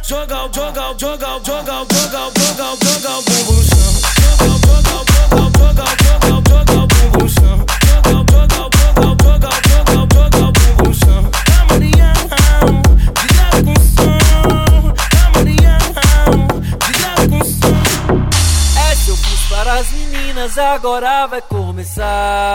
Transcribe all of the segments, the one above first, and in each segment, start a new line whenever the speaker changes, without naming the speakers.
joga o bumbum no chão. Joga o bumbum no chão. Joga o bumbum no chão. Camaleão, cuidado com o som. Camaleão, cuidado com o som.
Essa eu fiz para as meninas, agora vai começar.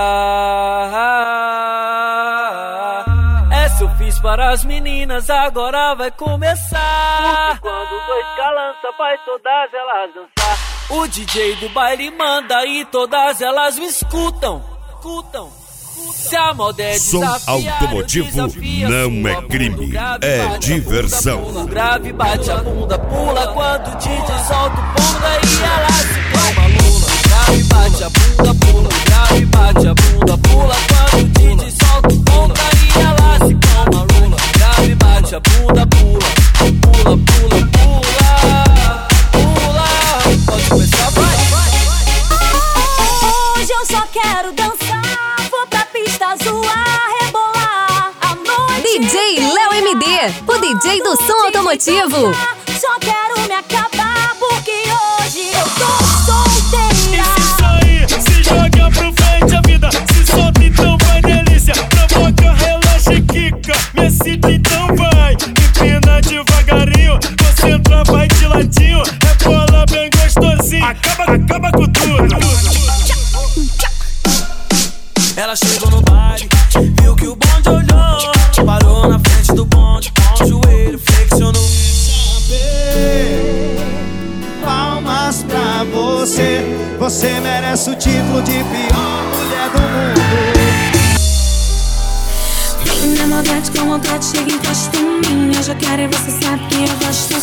Essa eu fiz para as meninas, agora vai começar. Porque quando dois calança, faz todas elas dançar. O DJ do baile manda e todas elas me escutam. Se a moda é
som automotivo não é crime, é diversão.
Pula, grave, bate a bunda, pula quando o DJ solta o bunda e ela se calma, lula. Grave, bate a bunda, pula, grave, bate a bunda, pula quando o DJ solta o bunda e ela se calma, lula. Grave, bate a bunda, pula, pula, pula, pula, pula. Pode começar, vai.
Hoje eu só quero dançar, vou pra pista zoar, rebolar a noite.
DJ Léo MD, o DJ do som automotivo.
Só quero me acabar porque hoje eu tô solteira.
Isso aí, se joga pro frente a vida, se solta então vai delícia. Provoca, relaxa e quica, me excita então vai. Empina devagarinho, concentra, vai de ladinho. Rebola bem gostosinho, acaba com tudo. Ela chegou no baile, viu que o bonde olhou, parou na frente do bonde, com o joelho flexionou.
Palmas pra você, você merece o título de pior mulher do mundo.
Vem na maldade com vontade, chega e encosta em mim. Eu já quero e você sabe que eu gosto